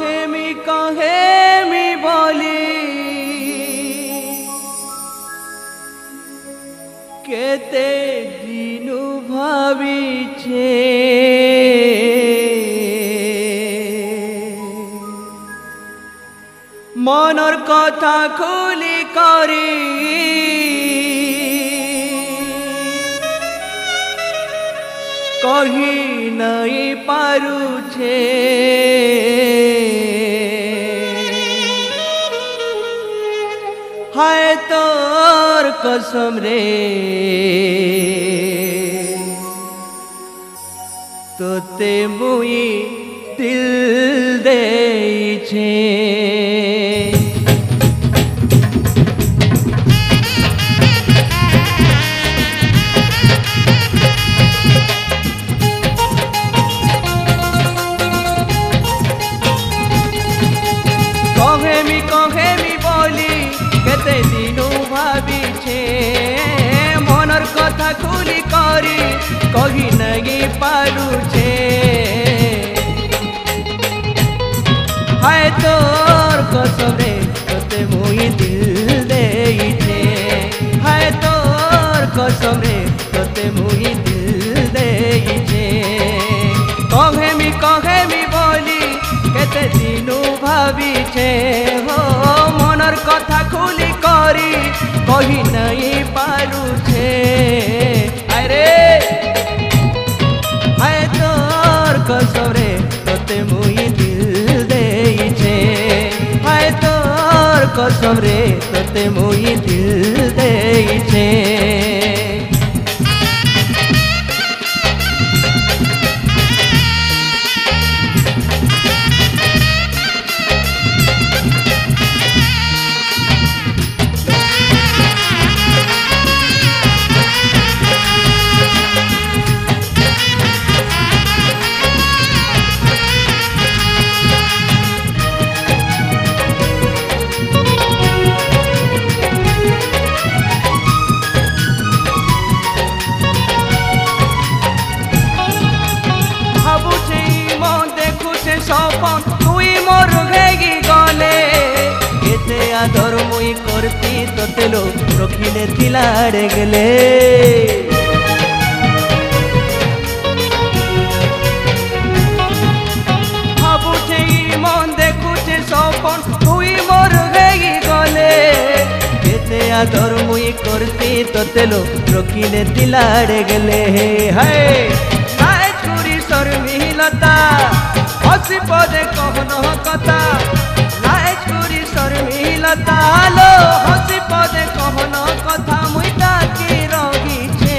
कहेमी बोली केते दिनु भाविछे मनर कथा खुली करी कही नहीं पारुछे हाय तोर कसम रे तोते मुई दिल देइछे कहेमी बोली केते दिनु भाविछे मनर कथा खुली करी कही नहीं पारुछे हाय तोर कसम रे तोते मुई दिल देइछे हाय तोर कसम रे तोते मुई दिल देइछे कहेमी बोली केते दिनु भाविछे हो मनर कथा खुली करी कही नहीं पारुछे अरे हाय तोर कसम रे तोते मुई दिल देइछे हाय तोर कसम रे तोते मुई दिल देइछे सपन तुई मोर घेगी गले केते आदर मुई करती तोते लो रखिले थिलाड़े गेले भाबुछे मन देखुछे सपन तुई मोर घेगी गले केते आदर मुई करती तोते लो रखिले थिलाड़े गेले हाय नाय चुरी शर्मिलता हसी पदे कहनो कथा लाज करी शर्मिलता लो हसी पदे कहनो कथा मुई ताकी रहिछे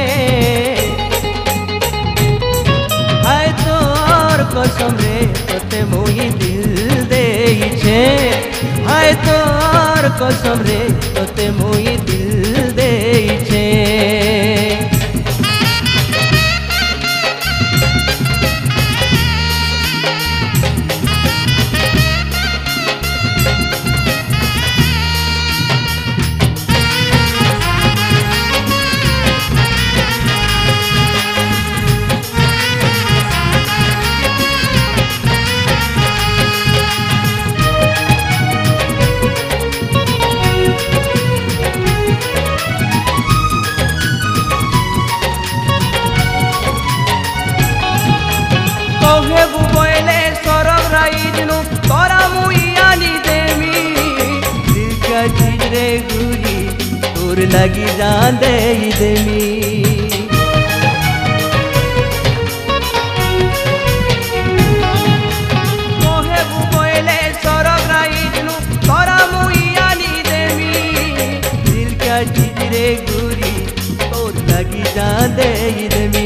हाय तोर कसम रे तोते मुई दिल देइछे हाय तोर कसम रे तोते मुई दिल देइछे बोले सरब राइजनु तोरा मुई आनी देमी दिल का चीज रे गुरी तोर लगी जान दे देमी बोले सरब राइजनु तोरा मुई आनी देमी दिल का चीज रे गुरी तोर लगी जान दे देमी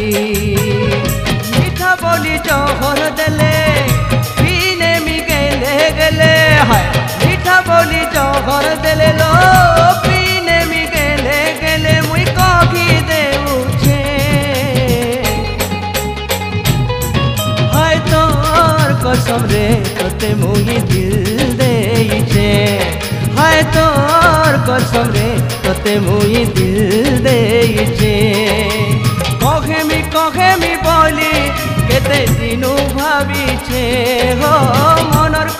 बोली जौहर देले पीने मी गेले गेले हाय मीठा बोली जौहर देले लो पीने मी गेले गेले मुई कही देउछे हाय तोर कसम रे तोते मुई दिल देइछे हाय तोर कसम रे तोते मुई दिल देइछे कहेमी बोली केते दिनु भाविछे हो मनर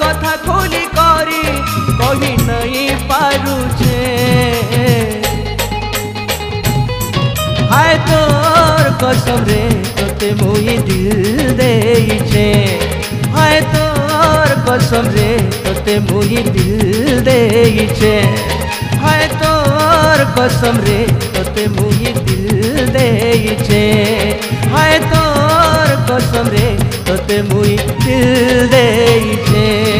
कसम रे तोते मुई दिल देइछे हाय तोर कसम रे तोते मुई दिल देइछे हाय तोर कसम रे तोते मुई दिल देइछे हाय तोर कसम रे तोते मुई दिल देइछे।